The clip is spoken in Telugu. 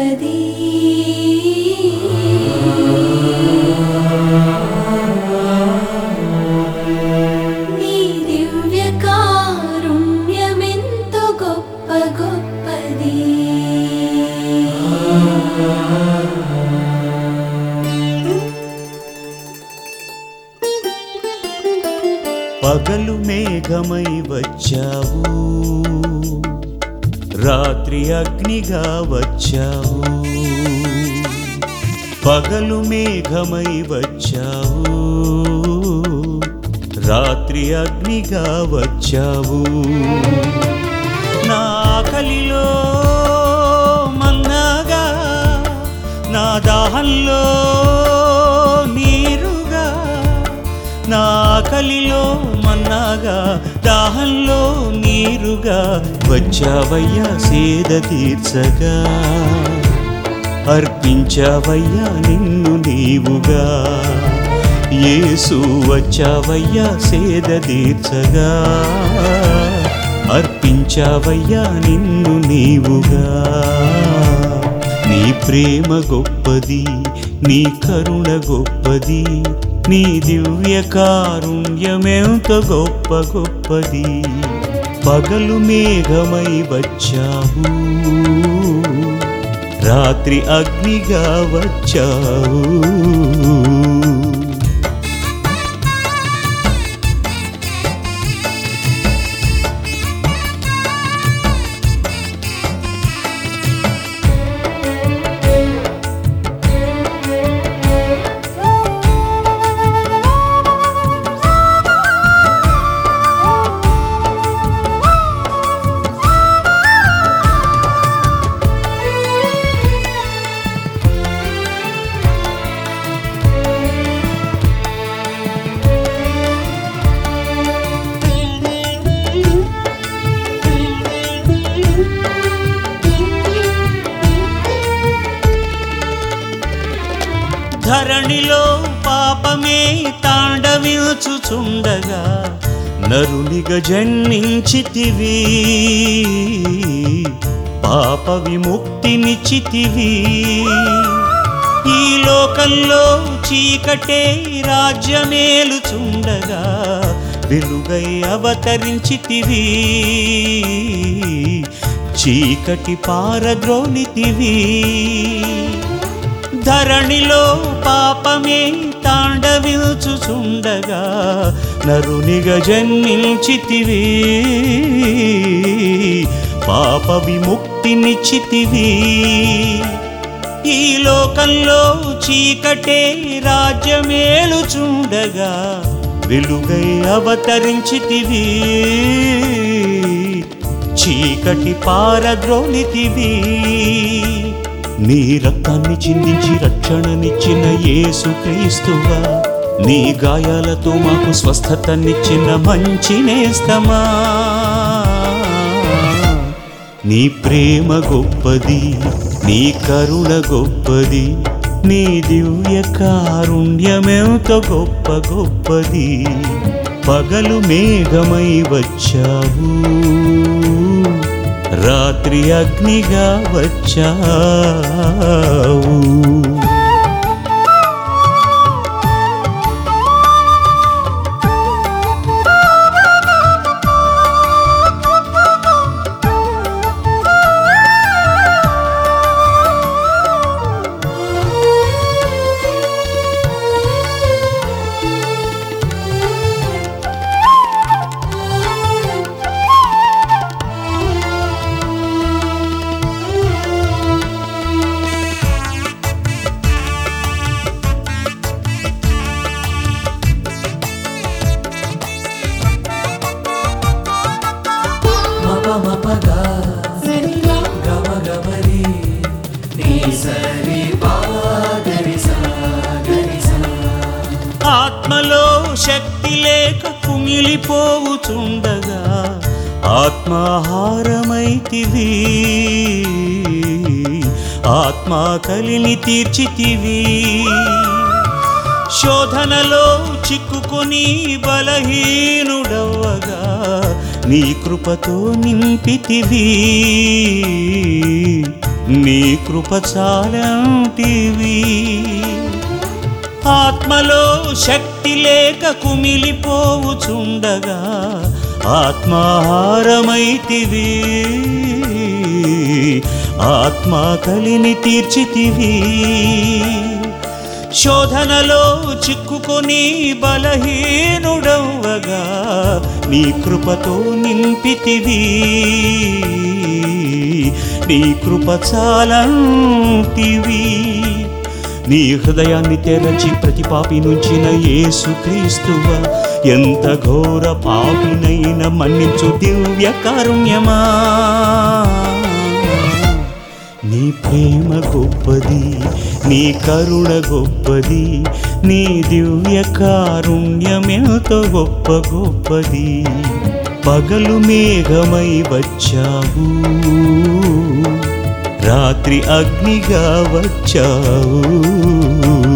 గొప్పది నీ దివ్య కారుణ్యమెంతో గొప్ప గొప్పది పగలు మేఘమై వచ్చావు, రాత్రి అగ్నిగా వచ్చావు. పగలు మేఘమై వచ్చావు, రాత్రి అగ్నిగా వచ్చావు. నా ఆకలిలో మన్నాగా, నా దాహంలో నీరుగా. నా ఆకలిలో మన్నాగా, దాహంలో నీరుగా వచ్చావయ్యా సేద తీర్చగా. అర్పించావయ్యా నిన్ను నీవుగా. యేసు వచ్చావయ్యా సేద తీర్చగా. అర్పించావయ్యా నిన్ను నీవుగా. నీ ప్రేమ గొప్పది, నీ కరుణ గొప్పది, నీ దివ్య కారుణ్యమెంత గొప్ప గొప్పది. పగలు మేఘమై వచ్చావు, రాత్రి అగ్నిగా వచ్చావు. ధరణిలో పాపమే తాండవించుచుండగా నరునిగా జన్మించితివి. పాప విముక్తినిచ్చితివి. ఈ లోకంలో చీకటే రాజ్యమేలుచుండగా వెలుగై అవతరించితివి. చీకటి పారద్రోలితివి. ధరణిలో పాపమే తాండవించుచుండగా నరునిగా జన్మించితివి. పాప విముక్తినిచ్చితివి. ఈ లోకంలో చీకటే రాజ్యమేలుచుండగా వెలుగై అవతరించితివి. చీకటి పారద్రోలితివి. నీ రక్తాన్ని చిందించి రక్షణనిచ్చిన యేసు క్రీస్తువా, నీ గాయాలతో మాకు స్వస్థతనిచ్చిన మంచి నేస్తమా. నీ ప్రేమ గొప్పది, నీ కరుణ గొప్పది, నీ దివ్య కారుణ్యమెంత గొప్ప గొప్పది. పగలు మేఘమై వచ్చావు, రాత్రి అగ్నిగా వచ్చావు. ఆత్మలో శక్తి లేక కుమిలిపోవుచుండగా ఆత్మాహారమైతివి. ఆత్మాకలిని తీర్చితివి. శోధనలో చిక్కుకొని బలహీనుడవ్వగా నీ కృపతో నింపితివి. నీ కృప చాలంటివి. ఆత్మలో శక్తి లేక కుమిలిపోవుచుండగా ఆత్మాహారమైతివి. ఆత్మాకలిని తీర్చితివి. శోధనలో చిక్కుకొని బలహీనుడవ్వగా నీ కృపతో నింపితివి. నీ కృప చాలంటివి. నీ హృదయాన్ని తెరచి ప్రతి పాపి నుంచిన యేసుక్రీస్తువా, ఎంత ఘోర పాపినైన మన్నించు దివ్య కారుణ్యమా. నీ ప్రేమ గొప్పది, నీ కరుణ గొప్పది, నీ దివ్య కారుణ్యమెంతో గొప్ప గొప్పది. పగలు మేఘమై వచ్చావు, రాత్రి అగ్నిగా వచ్చావు.